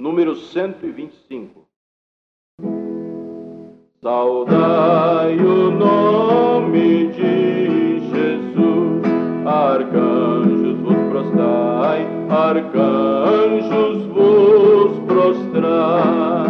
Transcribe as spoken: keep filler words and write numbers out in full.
número cento e vinte e cinco. Saudai o nome de Jesus, arcanjos vos prostrai, arcanjos vos prostrai.